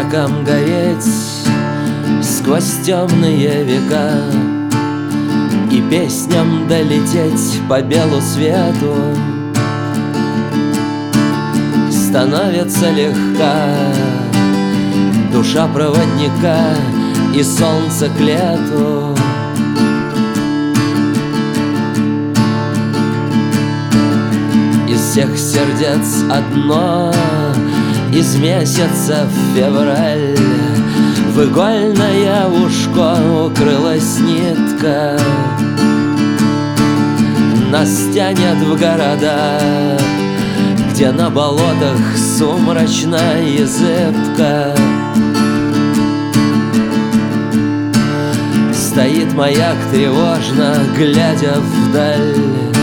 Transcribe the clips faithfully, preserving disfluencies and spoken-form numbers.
мраком гореть сквозь темные века и песням долететь по белу свету. Становится легка душа проводника и солнце к лету. Из всех сердец одно, из месяца в февраль в игольное ушко укрылась нитка. Нас тянет в города, где на болотах сумрачно и зыбко стоит маяк тревожно, глядя вдаль.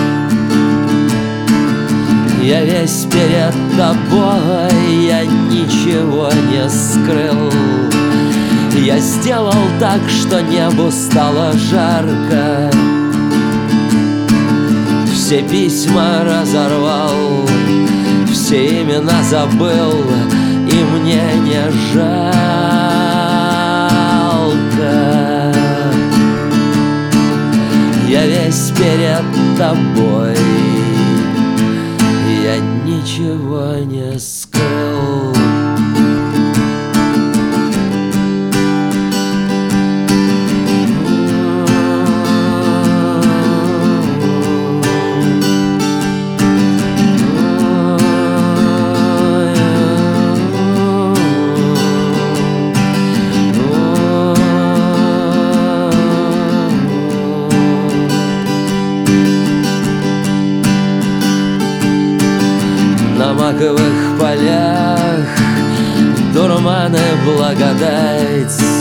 Я весь перед тобой, я ничего не скрыл. Я сделал так, что небу стало жарко. Все письма разорвал, все имена забыл, и мне не жалко. Я весь перед тобой, я ничего не скрыл. На маковых полях дурманы благодать